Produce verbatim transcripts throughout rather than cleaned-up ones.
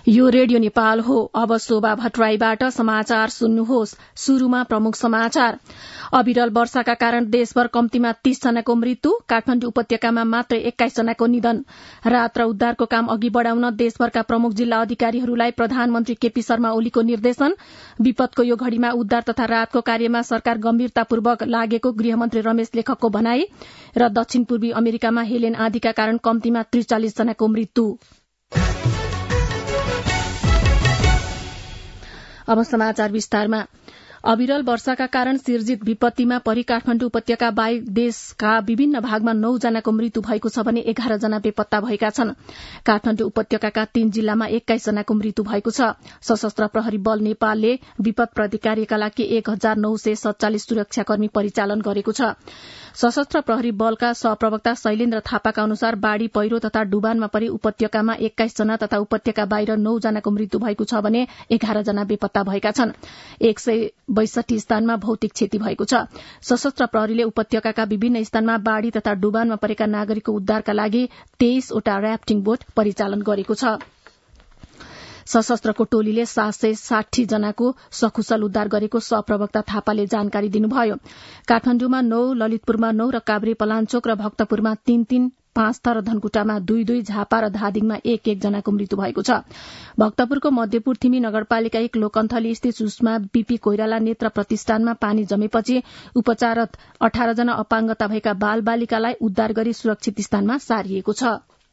यो रेडियो नेपाल हो। अब शोभा भट्टराईबाट समाचार सुन्नुहोस्। शुरूमा प्रमुख समाचार। अविरल वर्षाका कारण देशभर कम्तीमा तीस जनाको मृत्यु, काठमाडौँ उपत्यकामा मात्र एक्काइस जनाको निधन। राहत र उद्धारको काम अघि बढ़ाउन देशभरका प्रमुख जिल्ला अधिकारीहरूलाई प्रधानमन्त्री केपी शर्मा ओलीको निर्देशन। विपदको यो घड़ीमा उद्धार तथा राहतको कार्यमा सरकार गम्भीरतापूर्वक लागेको गृहमन्त्री रमेश लेखकको भनाई। र दक्षिण पूर्वी अमेरिकामा हेलेन आँधीका कारण कम्तीमा त्रिचालिस जनाको मृत्यु। अब समाचार विस्तारमा। अविरल वर्षाका कारण सिर्जित विपत्तिमा परि काठमाडौँ उपत्यका बाहेक देशका विभिन्न भागमा नौ जनाको मृत्यु भएको छ भने एघार जना बेपत्ता भएका छन्। काठमाडौँ उपत्यकाका तीन जिल्लामा एक्काइस जनाको मृत्यु भएको छ। सशस्त्र प्रहरी बल नेपालले विपद प्रतिकार्यका लागि एक हजार नौ सय सत्तालिस सुरक्षाकर्मी परिचालन गरेको छ। सशस्त्र प्रहरी बलका सहप्रवक्ता शैलेन्द्र थापाका अनुसार बाढ़ी पहिरो तथा डुबानमा परि उपत्यकामा एक्काइस जना तथा उपत्यका बाहिर नौ जनाको मृत्यु भएको छ भने एघार जना बेपत्ता भएका छन्। एक सय बैसठी स्थानमा भौतिक क्षति भएको छ। सशस्त्र प्रहरीले उपत्यकाका विभिन्न स्थानमा बाढ़ी तथा डुबानमा परेका नागरिकको उद्धारका लागि तेइसवटा र्याफ्टिङ बोट परिचालन गरेको छ। सशस्त्रको टोलीले सात सय साठी जनाको सकुशल उद्धार गरेको सहप्रवक्ता थापाले जानकारी दिनुभयो। काठमाडौँमा नौ, ललितपुरमा नौ र काभ्रे पलाञ्चोक र भक्तपुरमा तीन तीन, पाँचथा र धनकुटामा दुई दुई, झापा र धादिङमा एक एक जनाको मृत्यु भएको छ। भक्तपुरको मध्यपुर थिमी नगरपालिका एक लोकन्थली स्थित सुषमा बीपी कोइराला नेत्र प्रतिष्ठानमा पानी जमेपछि उपचाररत अठार जना अपाङ्गता भएका बाल बालिकालाई उद्धार गरी सुरक्षित स्थानमा सारिएको छ।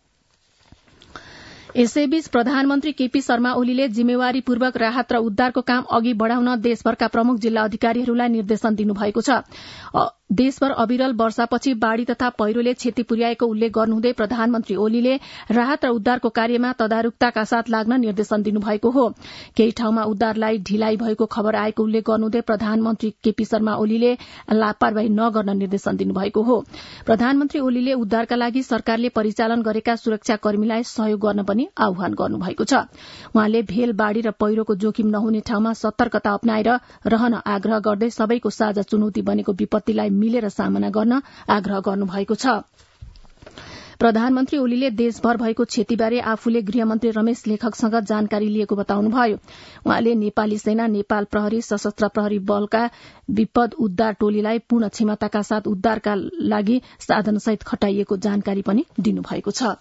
यसैबीच प्रधानमन्त्री केपी शर्मा ओलीले जिम्मेवारीपूर्वक राहत र उद्धारको काम अघि बढ़ाउन देशभरका प्रमुख जिल्ला अधिकारीहरूलाई निर्देशन दिनुभएको छ। देशभर अविरल वर्षापछि बाढ़ी तथा पहिरोले क्षति पुर्याएको उल्लेख गर्नुहुँदै प्रधानमन्त्री ओलीले राहत र उद्धारको कार्यमा तदारुकताका साथ लाग्न निर्देशन दिनुभएको हो। केही ठाउँमा उद्धारलाई ढिलाइ भएको खबर आएको उल्लेख गर्नुहुँदै प्रधानमन्त्री केपी शर्मा ओलीले लापरवाही नगर्न निर्देशन दिनुभएको हो। प्रधानमन्त्री ओलीले उद्धारका लागि सरकारले परिचालन गरेका सुरक्षाकर्मीलाई सहयोग गर्न पनि आह्वान गर्नुभएको छ। उहाँले भेल, बाढ़ी र पहिरोको जोखिम नहुने ठाउँमा सतर्कता अपनाएर रहन आग्रह गर्दै सबैको साझा चुनौती बनेको विपत्तिलाई मिलेर सामना गर्न आग्रह गर्नुभएको छ। प्रधानमन्त्री ओलीले देशभर भएको क्षतिबारे आफूले गृहमन्त्री रमेश लेखकसँग जानकारी लिएको बताउनुभयो। उहाँले नेपाली सेना, नेपाल प्रहरी, सशस्त्र प्रहरी बलका विपद उद्धार टोलीलाई पूर्ण क्षमताका साथ उद्धारका लागि साधनसहित खटाइएको जानकारी पनि दिनुभएको छ।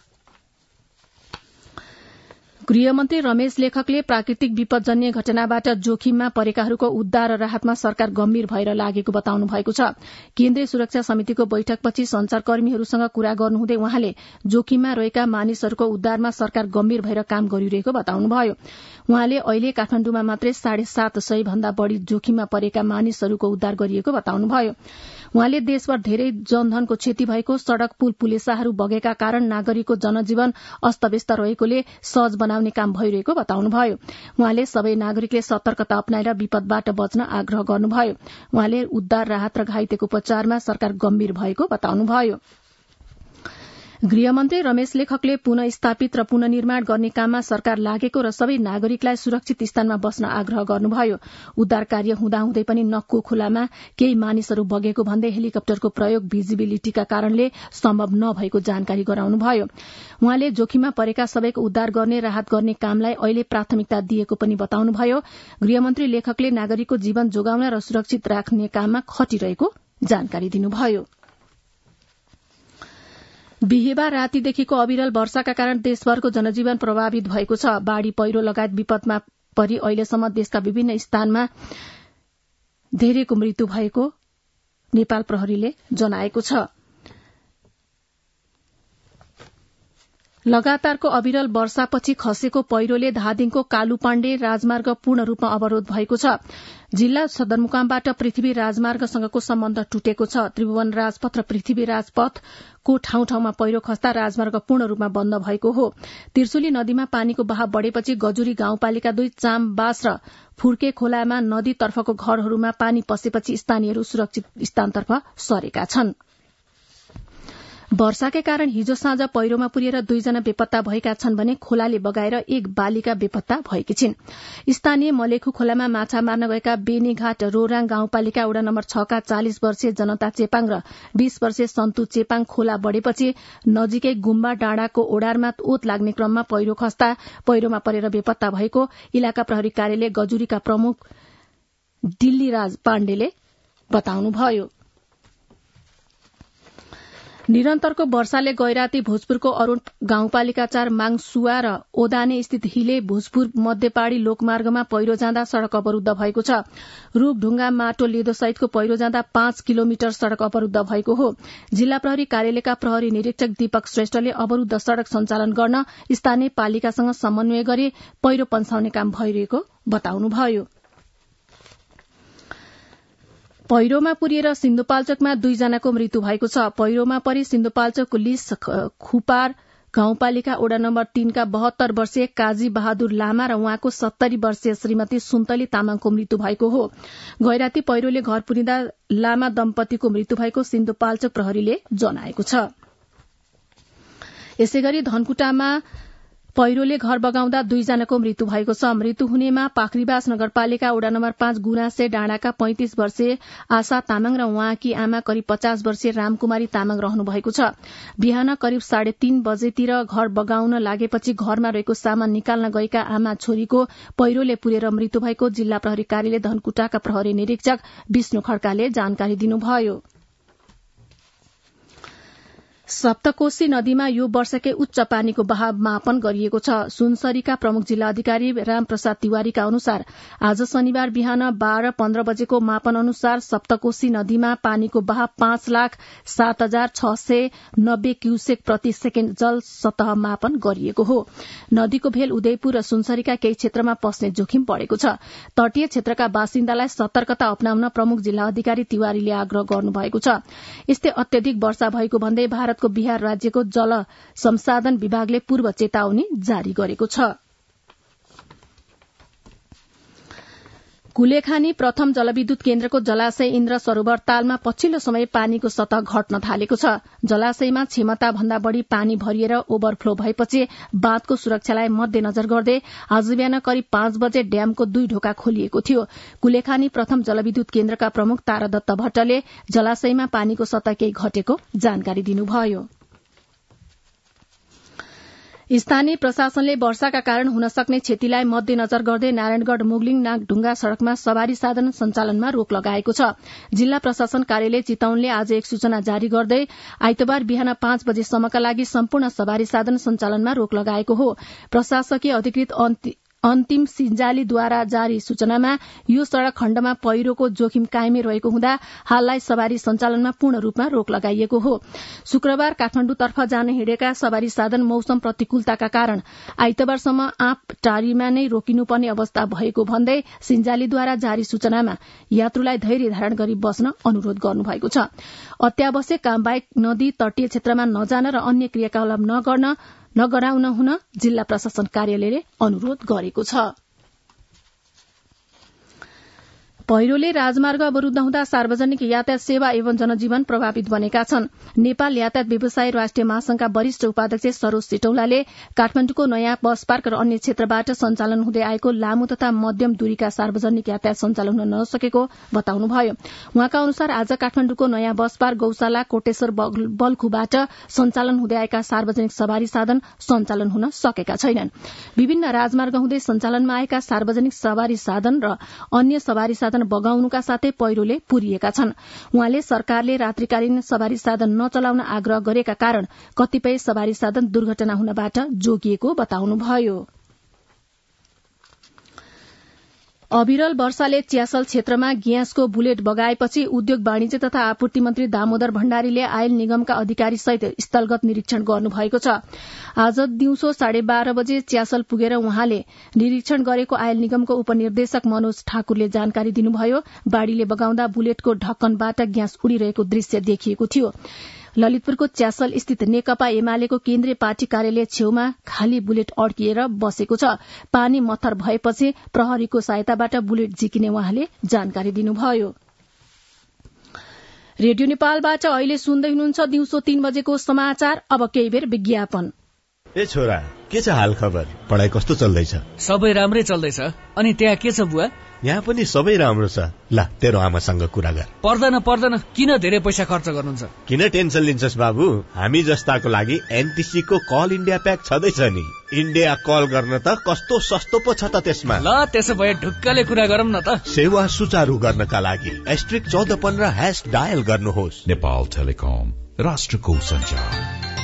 गृहमन्त्री रमेश लेखकले प्राकृतिक विपदजन्य घटनाबाट जोखिममा परेकाहरूको उद्धार र राहतमा सरकार गम्भीर भएर लागेको बताउनु भएको छ। केन्द्रीय सुरक्षा समितिको बैठकपछि संचारकर्मीहरूसँग कुरा गर्नुहुँदै उहाँले जोखिममा रहेका मानिसहरूको उद्धारमा सरकार गम्भीर भएर काम गरिरहेको बताउनुभयो। उहाँले अहिले काठमाडौँमा मात्रै साढे सात सय भन्दा बढ़ी जोखिममा परेका मानिसहरूको उद्धार गरिएको बताउनुभयो। उहाँले देशभर धेरै जनधनको क्षति भएको, सड़क पुल पुलेसाहरू बगेका कारण नागरिकको जनजीवन अस्तव्यस्त रहेकोले सहज बनाउने काम भइरहेको बताउनुभयो। उहाँले सबै नागरिकले सतर्कता अपनाएर विपदबाट बच्न आग्रह गर्नुभयो। उहाँले उद्धार, राहत र घाइतेको उपचारमा सरकार गम्भीर भएको बताउनुभयो। गृहमन्त्री रमेश लेखकले पुनः स्थापित र पुननिर्माण गर्ने काममा सरकार लागेको र सबै नागरिकलाई सुरक्षित स्थानमा बस्न आग्रह गर्नुभयो। उद्धार कार्य हुँदाहुँदै पनि नक्कु खोलामा केही मानिसहरू बगेको भन्दै हेलिकप्टरको प्रयोग भिजिबिलिटीका कारणले सम्भव नभएको जानकारी गराउनुभयो। उहाँले जोखिममा परेका सबैको उद्धार गर्ने, राहत गर्ने कामलाई अहिले प्राथमिकता दिएको पनि बताउनुभयो। गृहमन्त्री लेखकले नागरिकको जीवन जोगाउन र सुरक्षित राख्ने काममा खटिरहेको जानकारी दिनुभयो। बिहिबार रातिदेखिको अविरल वर्षाका कारण देशभरको जनजीवन प्रभावित भएको छ। बाढ़ी पहिरो लगायत विपदमा परि अहिलेसम्म देशका विभिन्न स्थानमा धेरैको मृत्यु भएको नेपाल प्रहरीले जनाएको छ। लगातारको अविरल वर्षापछि खसेको पहिरोले धादिङको कालुपाण्डे राजमार्ग पूर्ण रूपमा अवरोध भएको छ। जिल्ला सदरमुकामबाट पृथ्वी राजमार्गसँगको सम्बन्ध टुटेको छ। त्रिभुवन राजपथ र पृथ्वी राजपथको ठाउँ ठाउँमा पहिरो खस्दा राजमार्ग पूर्ण रूपमा बन्द भएको हो। त्रिशुली नदीमा पानीको बहाव बढ़ेपछि गजुरी गाउँपालिका दुई, चामबास र फुर्के खोलामा नदीतर्फको घरहरूमा पानी पसेपछि स्थानीयहरू सुरक्षित स्थानतर्फ सरेका छन्। वर्षाकै कारण हिजो साँझ पहिरोमा पुरिएर दुईजना बेपत्ता भएका छन् भने खोलाले बगाएर एक बालिका बेपत्ता भएकी छिन्। स्थानीय मलेखु खोलामा माछा मार्न गएका बेनीघाट रोराङ गाउँपालिका वडा नम्बर छ का चालिस वर्षीय जनता चेपाङ र बीस वर्षीय सन्तु चेपाङ खोला बढ़ेपछि नजिकै गुम्बा डाँडाको ओडारमा ओत लाग्ने क्रममा पहिरो खस्दा पहिरोमा परेर बेपत्ता भएको इलाका प्रहरी कार्यालय गजुरीका प्रमुख दिल्लीराज पाण्डेले बताउनुभयो। निरन्तरको वर्षाले गैराती भोजपुरको अरूण गाउँपालिका चार माङसुवा र ओदाने स्थित हिले भोजपुर मध्यपाड़ी लोकमार्गमा पहिरो जाँदा सड़क अवरूद्ध भएको छ। रूख ढुंगा माटो लेदो सहितको पहिरो जाँदा पाँच किलोमिटर सड़क अवरूद्ध भएको हो। जिल्ला प्रहरी कार्यालयका प्रहरी निरीक्षक दीपक श्रेष्ठले अवरूद्ध सड़क सञ्चालन गर्न स्थानीय पालिकासँग समन्वय गरी पहिरो पन्छाउने काम भइरहेको बताउनुभयो। पहिरोमा पुरिएर सिन्धुपाल्चोकमा दुईजनाको मृत्यु भएको छ। पहिरोमा परि सिन्धुपाल्चोक लिस खुपार गाउँपालिका वडा नम्बर तीनका बहत्तर वर्षीय काजी बहादुर लामा र उहाँको सत्तरी वर्षीय श्रीमती सुन्तली तामाङको मृत्यु भएको हो। गैराती पहिरोले घर पुरिँदा लामा दम्पतिको मृत्यु भएको सिन्धुपाल्चोक प्रहरीले जनाएको छ। यसैगरी धनकुटामा पहिरोले घर बगाउँदा दुईजनाको मृत्यु भएको छ। मृत्यु हुनेमा पाखरीबास नगरपालिका वडा नम्बर पाँच गुनासे डाँडाका पैंतिस वर्षीय आशा तामाङ र उहाँकी आमा करिब पचास वर्षीय रामकुमारी तामाङ रहनु भएको छ। बिहान करिब साढे तीन बजेतिर घर बगाउन लागेपछि घरमा रहेको सामान निकाल्न गएका आमा छोरीको पहिरोले पुरेर मृत्यु भएको जिल्ला प्रहरी कार्यालय धनकुटाका प्रहरी निरीक्षक विष्णु खड्काले जानकारी दिनुभयो। सप्तकोशी नदीमा यो वर्षकै उच्च पानीको बहाव मापन गरिएको छ। सुनसरीका प्रमुख जिल्ला अधिकारी रामप्रसाद तिवारीका अनुसार आज शनिबार बिहान बाह्र पन्ध्र बजेको मापन अनुसार सप्तकोशी नदीमा पानीको बहाव पाँच लाख सात हजार छ सय नब्बे क्यूसेक प्रति सेकेण्ड जल सतह मापन गरिएको हो। नदीको भेल उदयपुर र सुनसरीका केही क्षेत्रमा पस्ने जोखिम बढ़ेको छ। तटीय क्षेत्रका बासिन्दालाई सतर्कता अपनाउन प्रमुख जिल्ला अधिकारी तिवारीले आग्रह गर्नुभएको छ। यस्तै अत्यधिक वर्षा भएको भन्दै भारत बिहार राज्यको जल संसाधन विभागले पूर्व चेतावनी जारी गरेको छ। कुलेखानी प्रथम जलविद्युत केन्द्रको जलाशय इन्द्र सरोवर तालमा पछिल्लो समय पानीको सतह घट्न थालेको छ। जलाशयमा क्षमता भन्दा बढ़ी पानी भरिएर ओभरफ्लो भएपछि बाँधको सुरक्षालाई मध्यनजर गर्दै आज बिहान करिब पाँच बजे ड्यामको दुई ढोका खोलिएको थियो। कुलेखानी प्रथम जलविद्युत केन्द्रका प्रमुख तारादत्त भट्टले जलाशयमा पानीको सतह केही घटेको जानकारी दिनुभयो। स्थानीय प्रशासनले वर्षाका कारण हुन सक्ने क्षतिलाई मध्यनजर गर्दै नारायणगढ़ मुगलिङ नागढुंगा सड़कमा सवारी साधन सञ्चालनमा रोक लगाएको छ। जिल्ला प्रशासन कार्यालय चितौनले आज एक सूचना जारी गर्दै आइतबार बिहान पाँच बजेसम्मका लागि सम्पूर्ण सवारी साधन सञ्चालनमा रोक लगाएको हो। प्रशासकीय अधिकृत अन्तिम सिंजालीद्वारा जारी सूचनामा यो सड़क खण्डमा पहिरोको जोखिम कायमै रहेको हुँदा हाललाई सवारी सञ्चालनमा पूर्ण रूपमा रोक लगाइएको हो। शुक्रबार काठमाण्डुतर्फ जान हिँडेका सवारी साधन मौसम प्रतिकूलताका कारण आइतबारसम्म आँप टारीमा नै रोकिनुपर्ने अवस्था भएको भन्दै सिंजालीद्वारा जारी सूचनामा यात्रुलाई धैर्य धारण गरी बस्न अनुरोध गर्नुभएको छ। अत्यावश्यक काम बाहेक नदी तटीय क्षेत्रमा नजान र अन्य क्रियाकलाप नगर्न नगराउन हुन जिल्ला प्रशासन कार्यालयले अनुरोध गरेको छ। पहिरोले राजमार्ग अवरूद्ध हुँदा सार्वजनिक यातायात सेवा एवं जनजीवन प्रभावित बनेका छन्। नेपाल यातायात व्यवसाय राष्ट्रिय महासंघका वरिष्ठ उपाध्यक्ष सरोज सिटौलाले काठमाण्डुको नयाँ बस पार्क र अन्य क्षेत्रबाट सञ्चालन हुँदै आएको लामो तथा मध्यम दूरीका सार्वजनिक यातायात सञ्चालन हुन नसकेको बताउनुभयो। उहाँका अनुसार आज काठमाण्डुको नयाँ बस पार्क गौशाला कोटेश्वर बल्खुबाट सञ्चालन हुँदै आएका सार्वजनिक सवारी साधन सञ्चालन हुन सकेका छैनन्। विभिन्न राजमार्ग हुँदै सञ्चालनमा आएका सार्वजनिक सवारी साधन र अन्य सवारी साधन बगाउनुका साथै पहिरोले पुरिएका छन्। उहाँले सरकारले रात्रिकालीन सवारी साधन नचलाउन आग्रह गरेका कारण कतिपय सवारी साधन दुर्घटना हुनबाट जोगिएको बताउनुभयो। अविरल वर्षाले च्यासल क्षेत्रमा ग्यासको बुलेट बगाएपछि उद्योग वाणिज्य तथा आपूर्ति मन्त्री दामोदर भण्डारीले आयल निगमका अधिकारी सहित स्थलगत निरीक्षण गर्नुभएको छ। आज दिउँसो साढे बाह्र बजे च्यासल पुगेर उहाँले निरीक्षण गरेको आयल निगमको उपनिर्देशक मनोज ठाकुरले जानकारी दिनुभयो। बाढ़ीले बगाउँदा बुलेटको ढक्कनबाट ग्यास उडिरहेको दृश्य देखिएको थियो। ललितपुरको च्यासल स्थित नेकपा एमालेको केन्द्रीय पार्टी कार्यालय छेउमा खाली बुलेट अड्किएर बसेको छ। पानी मत्थर भएपछि प्रहरीको सहायताबाट बुलेट झिकिने उहाँले जानकारी दिनुभयो। रेडियो नेपालबाट अहिले सुन्दै हुनुहुन्छ दिउँसो तीन बजेको समाचार। अब केही बेर विज्ञापन। ए छोरा, के छ हाल खबर? पढाइ कस्तो चल्दैछ? सबै राम्रै चल्दैछ। अनि त्यहाँ के छ बुवा? यहाँ पनि सबै राम्रो छ। ल तेरो आमासँग कुरा गर। पर्दैन पर्दैन, किन धेरै पैसा खर्च गर्नुहुन्छ? किन टेन्सन लिन्छस् बाबु? हामी जस्ताको लागि एनटिसी को कल इन्डिया प्याक छँदैछ नि। इन्डिया कल गर्न त कस्तो सस्तो पो छ त त्यसमा। ल त्यसो भए ढुक्कले कुरा गरौँ न त। सेवा सुचारू गर्नका लागि एस्ट्रिक चौध पन्ध्र ह्यास डायल गर्नुहोस्। नेपाल टेलिकम, राष्ट्रको सञ्चार।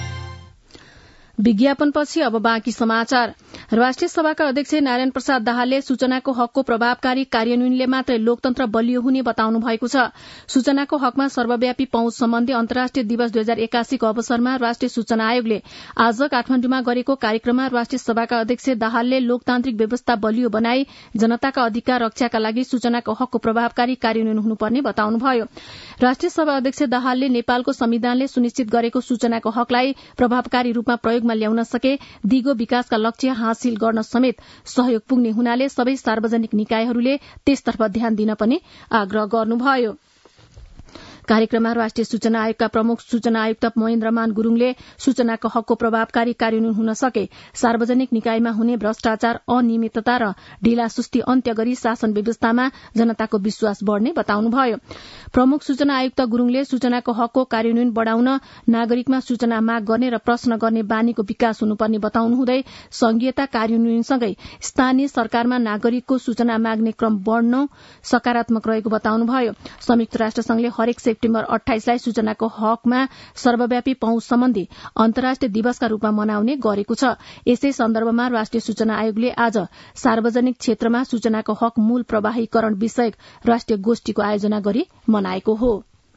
विज्ञापनपछि अब बाँकी समाचार। राष्ट्रिय सभाका अध्यक्ष नारायण प्रसाद दाहालले सूचनाको हकको प्रभावकारी कार्यान्वयनले मात्रै लोकतन्त्र बलियो हुने बताउनु भएको छ। सूचनाको हकमा सर्वव्यापी पहुँच सम्बन्धी अन्तर्राष्ट्रिय दिवस दुई हजार एकासीको अवसरमा राष्ट्रिय सूचना आयोगले आज काठमाण्डुमा गरेको कार्यक्रममा राष्ट्रिय सभाका अध्यक्ष दाहालले लोकतान्त्रिक व्यवस्था बलियो बनाई जनताका अधिकार रक्षाका लागि सूचनाको हकको प्रभावकारी कार्यान्वयन हुनुपर्ने बताउनुभयो। राष्ट्रिय सभा अध्यक्ष दाहालले नेपालको संविधानले सुनिश्चित गरेको सूचनाको हकलाई प्रभावकारी रूपमा प्रयोगमा ल्याउन सके दिगो विकासका लक्ष्य हासिल गर्न समेत सहयोग पुग्ने हुनाले सबै सार्वजनिक निकायहरूले त्यसतर्फ ध्यान दिन पनि आग्रह गर्नुभयो। कार्यक्रममा राष्ट्रिय सूचना आयोगका प्रमुख सूचना आयुक्त महेन्द्रमान गुरूङले सूचनाको हकको प्रभावकारी कार्यान्वयन हुन सके सार्वजनिक निकायमा हुने भ्रष्टाचार, अनियमितता र ढिलासुस्ती अन्त्य गरी शासन व्यवस्थामा जनताको विश्वास बढ़ने बताउनुभयो। प्रमुख सूचना आयुक्त गुरूङले सूचनाको हकको कार्यान्वयन बढ़ाउन नागरिकमा सूचना माग गर्ने र प्रश्न गर्ने बानीको विकास हुनुपर्ने बताउनुहुँदै संघीयता कार्यान्वयनसँगै स्थानीय सरकारमा नागरिकको सूचना माग्ने क्रम बढ़न सकारात्मक रहेको बताउनुभयो। संयुक्त राष्ट्र संघले हरेक सेप्टेम्बर अठाइसलाई सूचनाको हकमा सर्वव्यापी पहुँच सम्बन्धी अन्तर्राष्ट्रिय दिवसका रूपमा मनाउने गरेको छ। यसै सन्दर्भमा राष्ट्रिय सूचना आयोगले आज सार्वजनिक क्षेत्रमा सूचनाको हक मूल प्रवाहीकरण विषयक राष्ट्रिय गोष्ठीको आयोजना गरी मनाएको हो।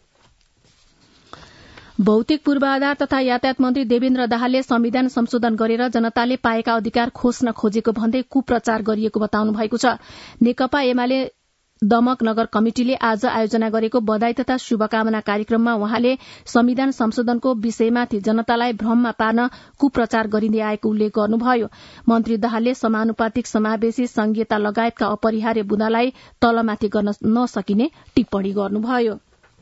भौतिक पूर्वाधार तथा यातायात मन्त्री देवेन्द्र दाहालले संविधान संशोधन गरेर जनताले पाएका अधिकार खोज्न खोजेको भन्दै कुप्रचार गरिएको बताउनु भएको छ। नेकपा एमाले दमक नगर कमिटिले आज आयोजना गरेको बधाई तथा शुभकामना कार्यक्रममा उहाँले संविधान संशोधनको विषयमाथि जनतालाई भ्रममा पार्न कुप्रचार गरिँदै आएको उल्लेख गर्नुभयो। मन्त्री दाहालले समानुपातिक समावेशी संघीयता लगायतका अपरिहार्य बुँदालाई तलमाथि गर्न नसकिने टिप्पणी गर्नुभयो।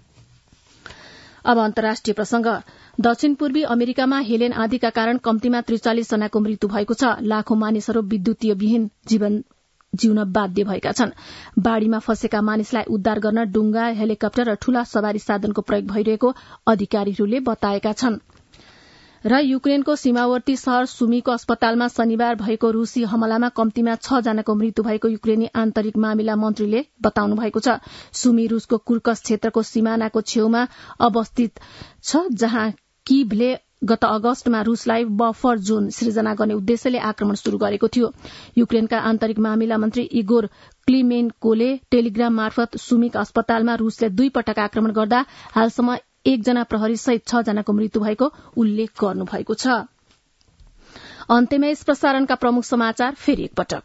अब अन्तर्राष्ट्रिय प्रसंग। दक्षिण पूर्वी अमेरिकामा हेलेन आँधीका कारण कम्तीमा त्रिचालिस जनाको मृत्यु भएको छ। लाखौं मानिसहरू विद्युतीय विहीन जीवन जिउन बाध्य भएका छन्। बाढ़ीमा फँसेका मानिसलाई उद्धार गर्न डुंगा, हेलिकप्टर र ठूला सवारी साधनको प्रयोग भइरहेको अधिकारीहरूले बताएका छन्। र युक्रेनको सीमावर्ती शहर सुमीको अस्पतालमा शनिबार भएको रूसी हमलामा कम्तीमा छ जनाको मृत्यु भएको युक्रेनी आन्तरिक मामिला मन्त्रीले बताउनु भएको छ। सुमी रूसको कुर्कस क्षेत्रको सिमानाको छेउमा अवस्थित छ, जहाँ कीभले गत अगस्तमा रूसलाई बफर जोन सृजना गर्ने उद्देश्यले आक्रमण शुरू गरेको थियो। युक्रेनका आन्तरिक मामिला मन्त्री इगोर क्लिमेन्कोले टेलिग्राम मार्फत सुमिक अस्पतालमा रूसले दुई पटक आक्रमण गर्दा हालसम्म एकजना प्रहरी सहित छ जनाको मृत्यु भएको उल्लेख गर्नुभएको छ। अन्त्यमा यस प्रसारणका प्रमुख समाचार फेरि एकपटक।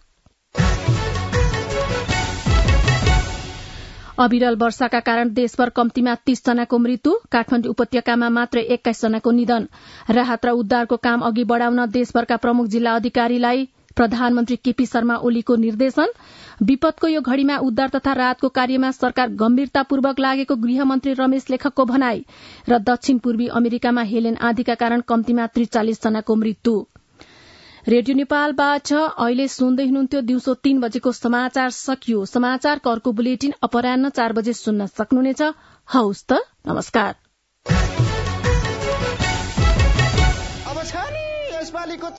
अविरल वर्षाका कारण देशभर कम्तीमा तीस जनाको मृत्यु, काठमाडौँ उपत्यकामा मात्र एक्काइस जनाको निधन। राहत र उद्धारको काम अघि बढ़ाउन देशभरका प्रमुख जिल्ला अधिकारीलाई प्रधानमन्त्री केपी शर्मा ओलीको निर्देशन। विपदको यो घड़ीमा उद्धार तथा राहतको कार्यमा सरकार गम्भीरतापूर्वक लागेको गृहमन्त्री रमेश लेखकको भनाई। र दक्षिण पूर्वी अमेरिकामा हेलेन आँधीका कारण कम्तीमा त्रिचालिस जनाको मृत्यु। रेडियो नेपालबाट अहिले सुन्दै हुनुहुन्थ्यो दिउँसो तीन बजेको समाचार सकियो। समाचारको अर्को बुलेटिन अपराह्न चार बजे सुन्न सक्नुहुनेछ। हौस् त, नमस्कार।